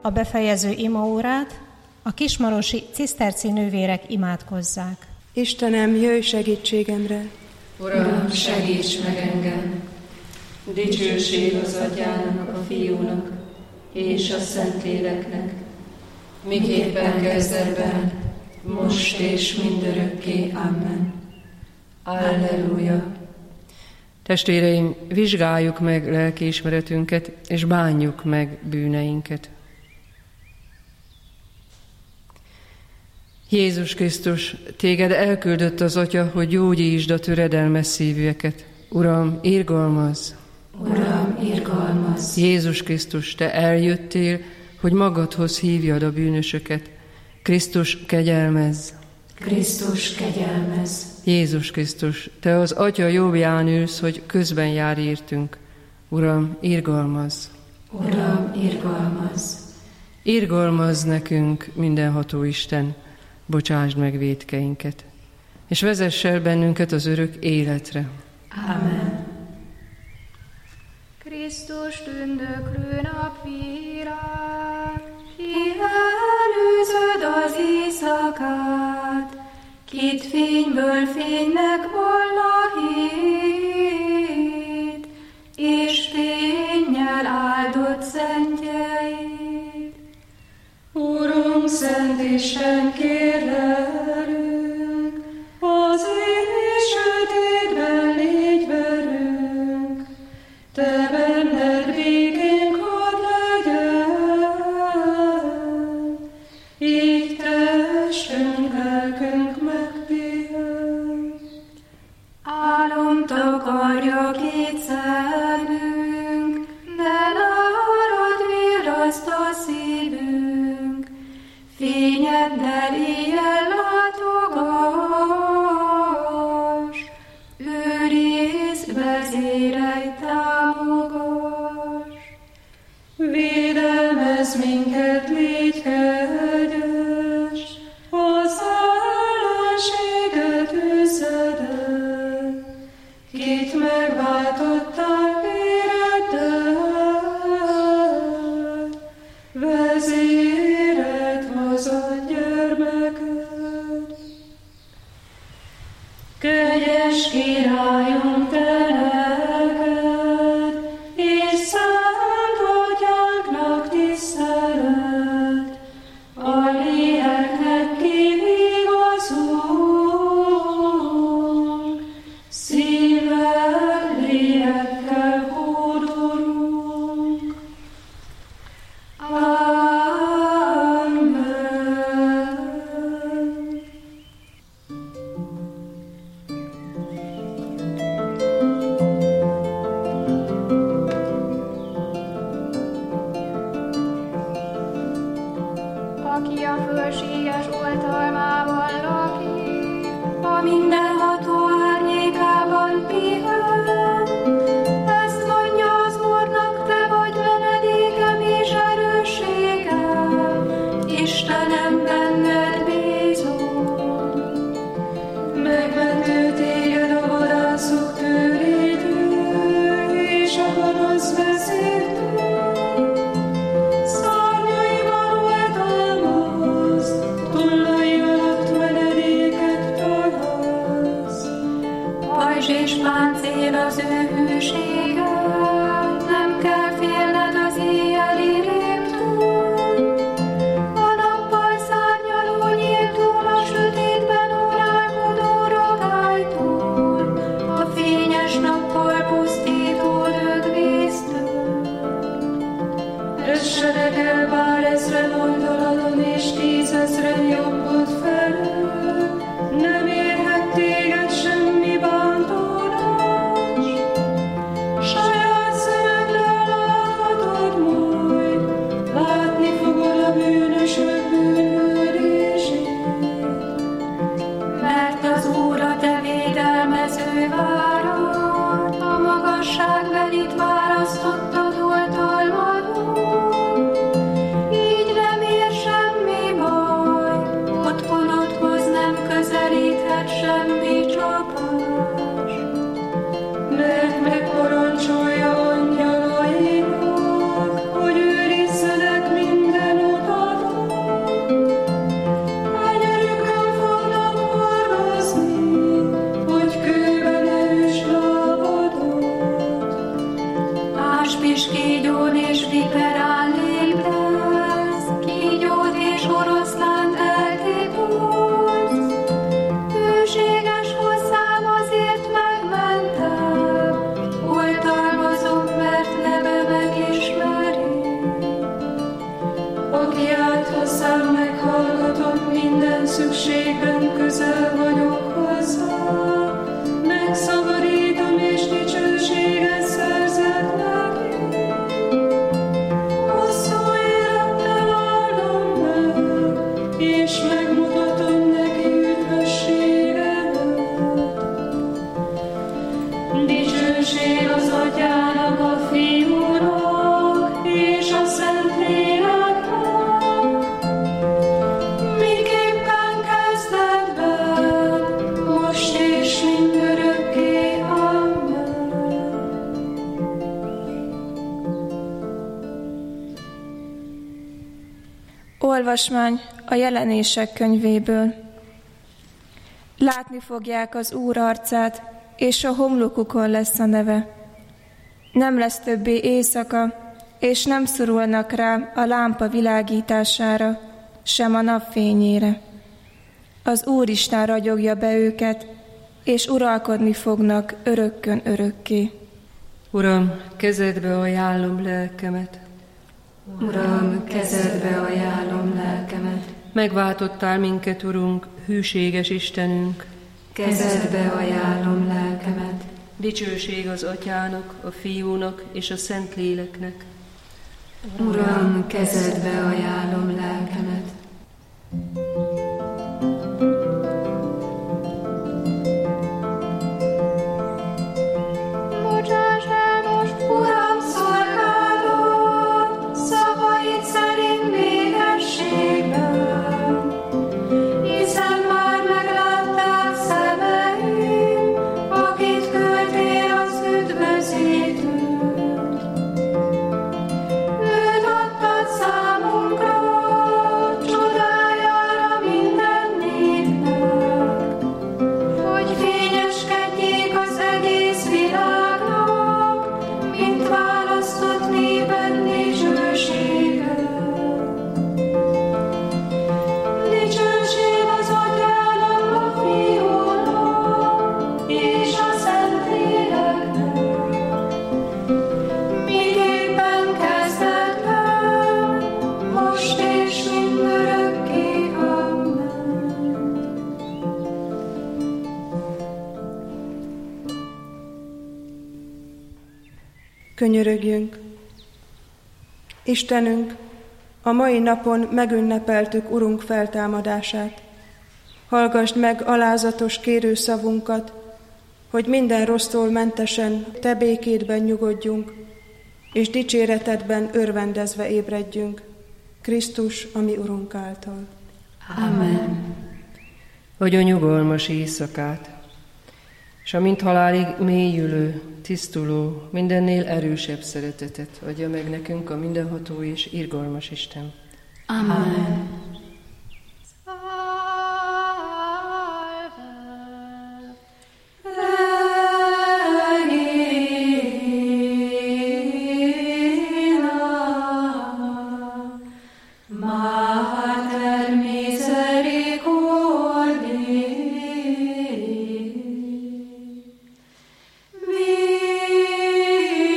a befejező imaórát a kismarosi ciszterci nővérek imádkozzák. Istenem, jöjj segítségemre! Uram, segíts meg engem! Dicsőség az Atyának, a Fiúnak és a Szentléleknek, miképpen kezdetben, most és mindörökké. Amen. Alleluja! Testvéreim, vizsgáljuk meg lelkiismeretünket, és bánjuk meg bűneinket. Jézus Krisztus, téged elküldött az Atya, hogy gyógyítsd a töredelmes szívűeket. Uram, irgalmazz! Uram, irgalmazz! Jézus Krisztus, te eljöttél, hogy magadhoz hívjad a bűnösöket. Krisztus, kegyelmezz! Krisztus, kegyelmezz! Jézus Krisztus, te az Atya jobbján ülsz, hogy közben jár értünk. Uram, irgalmazz! Uram, irgalmazz! Irgalmazz nekünk, mindenható Isten, bocsásd meg vétkeinket, és vezess el bennünket az örök életre. Amen. Krisztus tündöklő napvilág, ki előzöd az éjszakát, kit fényből fénynek volna hét, és fénnyel áldott szentjeit. Urunk, Szent Isten, kérlelünk, az éj sötétben légy velünk, te benned békénk hadd legyen, így testünk, lelkünk megpihen. Álom takarja két szemünk, de nálad virraszt a szívünk, fényeddel éjjel látogass, őrizd, vezérelj, támogass. Védelmezz minket, légy kegyes, az ellenséget üzzed el, kit megváltottál véreddel, vezéreld hozzad gyermeked. Kegyes Királyunk, te neked, és Szent Atyánknak tisztelet, a léleknek kivigazunk, szívvel, lélekkel hódolunk. Amen. Aki a fölséges oltalmában lakik, a mindenható árnyékában pihen. Ezt mondja az Úrnak, te vagy menedékem és erősségem, Istenem, benned bízom. Megmentő téged a vadászok tőrétől, és a gonosz vezértől. Szárnyaival oltalmaz, tollai alatt menedéket találsz. Pajzs és páncél az ő hűsége, nem kell félned az éjjeli rémtől. A nappal szárnyaló nyíltól, a sötétben órálkodó ragálytól, a fényes nappal pusztító dögvésztől. Essenek el bár ezren oldaladon, és 10 000 jobbod felől, nem érhet téged semmi bántódás. Saját szemeddel láthatod majd, látni fogod a bűnösök bűnhődését. Mert az Úr a te védelmező várad, a magasságbelit választottad oltalmadon. Így nem ér semmi baj, otthonodhoz nem közelíthet. Olvasmány a Jelenések könyvéből. Látni fogják az Úr arcát, és a homlokukon lesz a neve. Nem lesz többé éjszaka, és nem szorulnak rá a lámpa világítására, sem a napfényére. Az Úristen ragyogja be őket, és uralkodni fognak örökkön örökké. Uram, kezedbe ajánlom lelkemet. Uram, kezedbe ajánlom lelkemet. Megváltottál minket, Urunk, hűséges Istenünk. Kezedbe ajánlom lelkemet. Dicsőség az Atyának, a Fiúnak és a Szentléleknek. Uram, kezedbe ajánlom lelkemet. Bocsáss el most, Uram, szolgálod, szavaid szerint békességben, hiszen már meglátták szemeim, akit küldtél az üdvözítőt. Őt adtad számunkra, csodájára minden népnek, hogy fényeskedjék az egész világnak, mint választott néped dicsősége. Dicsőség az Atyának, a Fiúnak és a Szentléleknek, miképpen kezdetben, most és mindörökké. Amen. Könyörögjünk! Istenünk, a mai napon megünnepeltük Urunk feltámadását. Hallgasd meg alázatos kérőszavunkat, hogy minden rossztól mentesen Te békédben nyugodjunk, és dicséretedben örvendezve ébredjünk, Krisztus, a mi Urunk által. Amen. Adja nyugalmas éjszakát, és a mint halálig mélyülő, tisztuló, mindennél erősebb szeretetet adja meg nekünk a mindenható és irgalmas Isten. Amen. Mater misericordiae,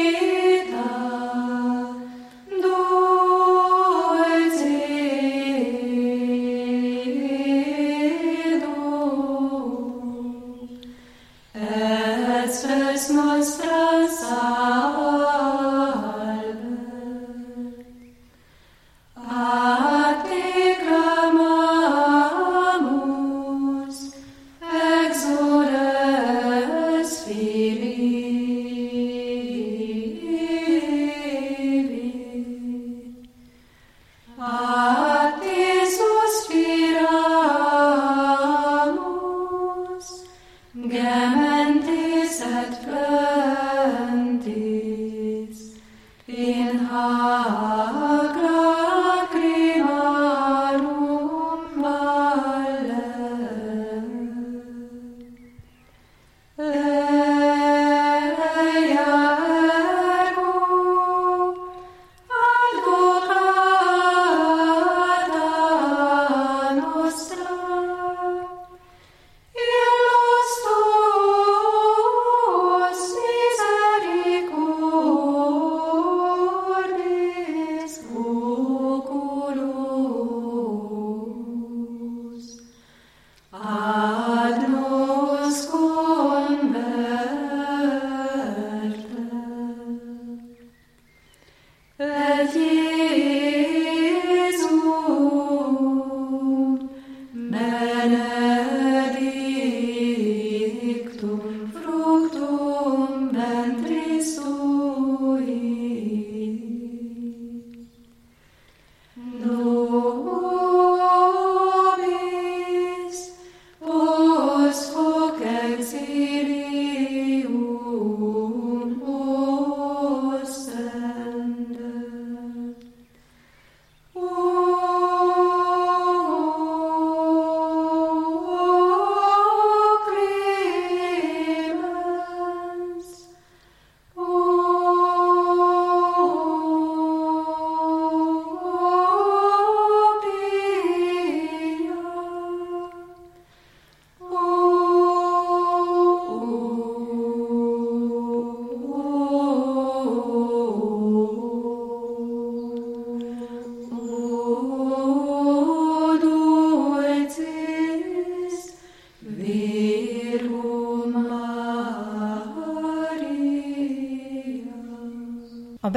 vita dulcis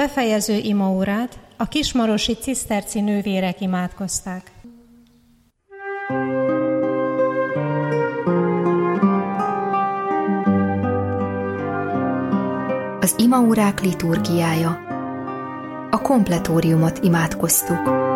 befejező imaórát a kismarosi ciszterci nővérek imádkozták. Az imaórák liturgiája. A kompletóriumot imádkoztuk.